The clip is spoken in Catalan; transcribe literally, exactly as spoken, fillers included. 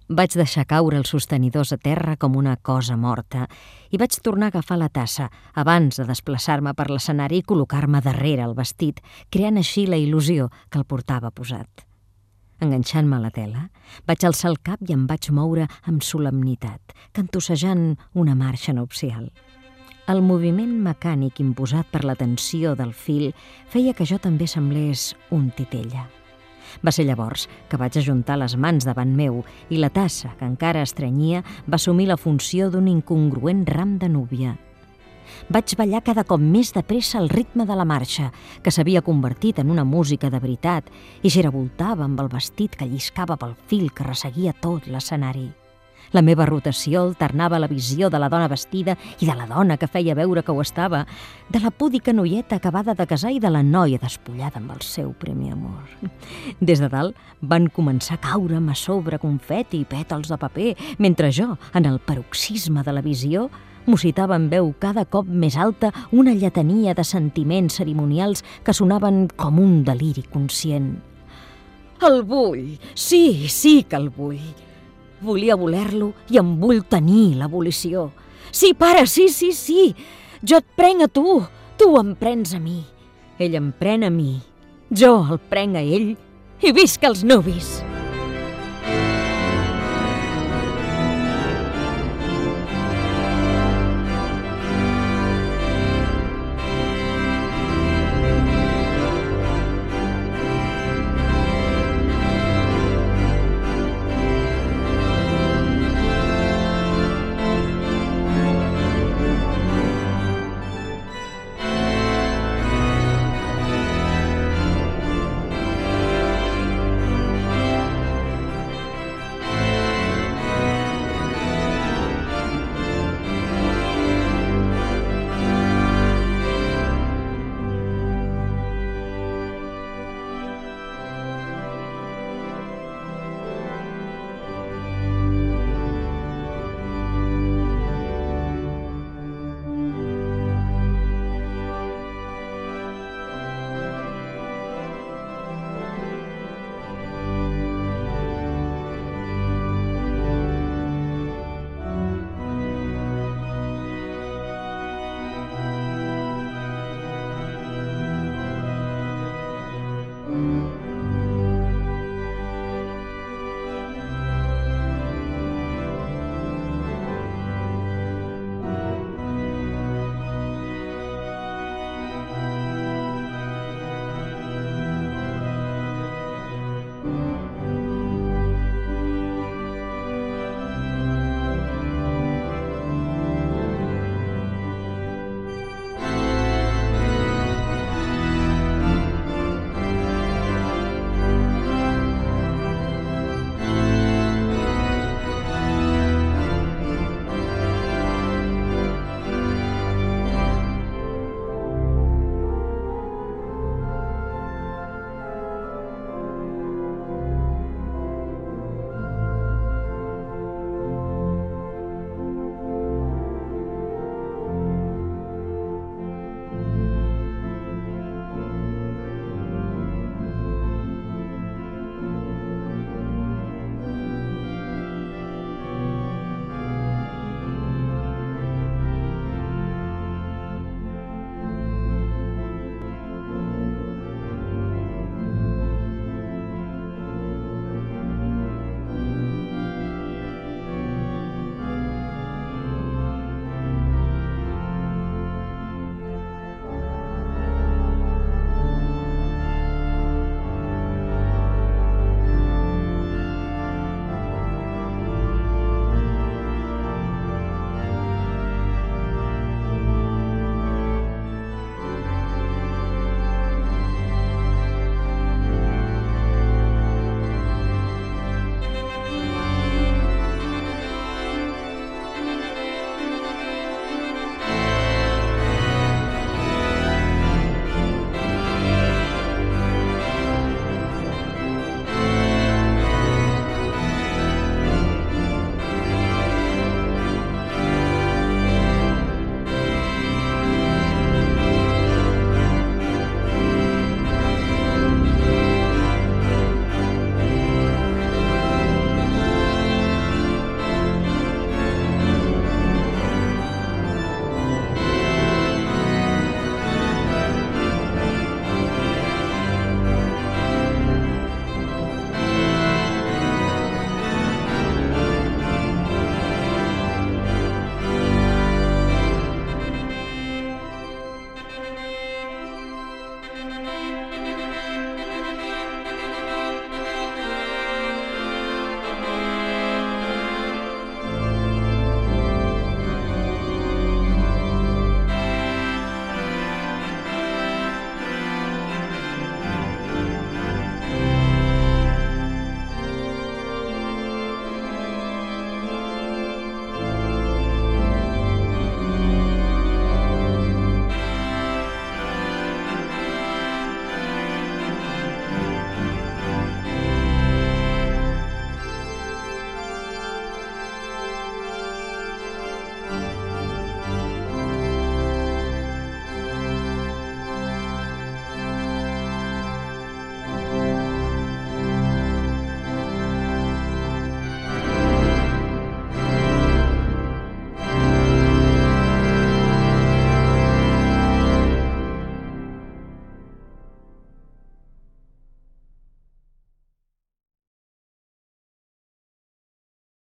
Vaig deixar caure els sostenidors a terra com una cosa morta i vaig tornar a agafar la tassa abans de desplaçar-me per l'escenari i col·locar-me darrere el vestit, creant així la il·lusió que el portava posat. Enganxant-me a la tela, vaig alçar el cap i em vaig moure amb solemnitat, cantussejant una marxa nupcial. El moviment mecànic imposat per la tensió del fil feia que jo també semblés un titella. Va ser llavors que vaig ajuntar les mans davant meu i la tassa, que encara estrenyia, va assumir la funció d'un incongruent ram de núvia. Vaig ballar cada cop més de pressa al ritme de la marxa, que s'havia convertit en una música de veritat, i giravoltava amb el vestit que lliscava pel fil que resseguia tot l'escenari. La meva rotació alternava la visió de la dona vestida i de la dona que feia veure que ho estava, de la púdica noieta acabada de casar i de la noia despullada amb el seu primer amor. Des de dalt van començar a caure'm a sobre confeti i pètals de paper, mentre jo, en el paroxisme de la visió, musitava en veu cada cop més alta una lletania de sentiments cerimonials que sonaven com un deliri conscient. El vull, sí, sí que el vull. Volia voler-lo i em vull tenir l'abolició. Sí, pare, sí, sí, sí. Jo et prenc a tu, tu em prens a mi. Ell em pren a mi, jo el prenc a ell i visca els nuvis.